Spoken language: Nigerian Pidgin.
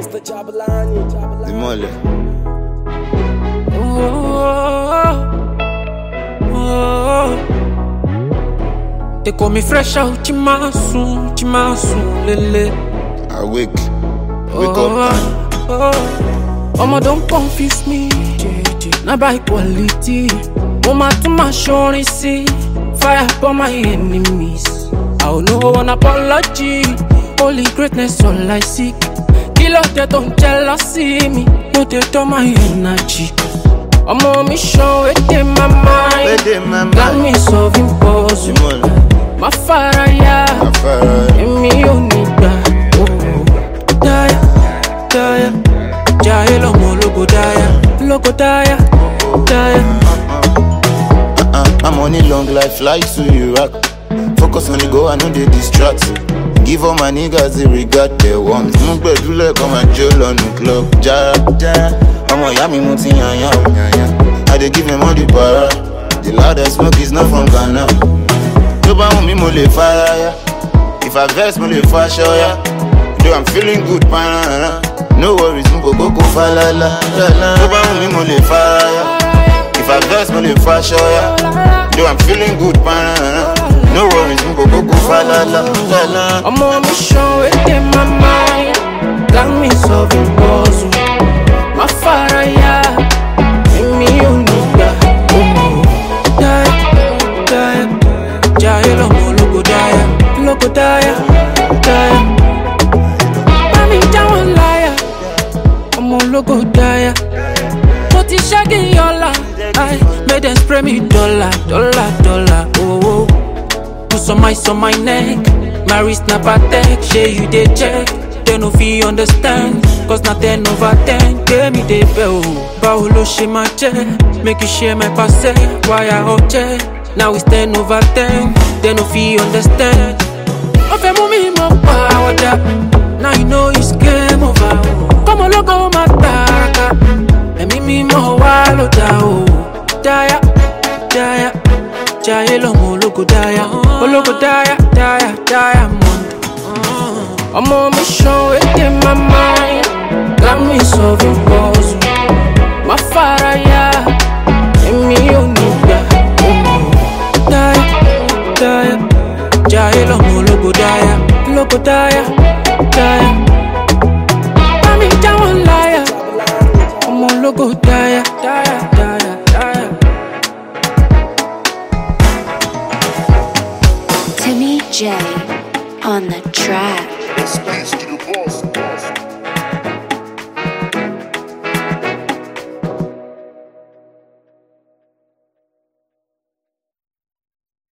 Demole. They call me fresh out, Chimasu, lele. I wake up. Mama, don't confuse me. Not by quality. Mama, to my shorty, see. Fire for my enemies. I don't know an apology. Only greatness, all I seek. Kill out, they don't jealousy me. No, they don't my energy. I'm on mission within my mind. Got me solving puzzles. My fire, me only Daya, Jaya, logo Daya. I'm on a long life, fly to Iraq. Focus on the go, I know they distract. Give all my niggas the regard they want. Mugbe do like on my jail on the club. Jara, I'm a yummy muti yanya. I dey give them all the para. The loudest smoke is not from Ghana. Nobody want me mole fire. If I vex mole fire, show ya. Though I'm feeling good, pana. No worries, go falala. Nobody want me mole fire. If I vex mole fire, show ya. Though I'm feeling good, pana. No worries, go falala. I'm on mission within my mind. Got me solving puzzles. My fire, me only Jaya, logo Daya. Mami, down liar. I'm on logo Daya. But it's shaggy yola. I made them spray me dollar. Oh. Put some ice on my neck. My wrist not protect. Share you they check. They no fee understand. Cause not 10 over 10. Give me the bell. Paolo she my check. Make you share my passe. Why I hot check. Now it's 10 over 10. They no fee understand. Ofe mumi mo power. Now you know it's game over. Come on logo mataraka. And me mo walo dao. Daya. Jaya logo Daya. Logo Daya. I'm on mission within my mind.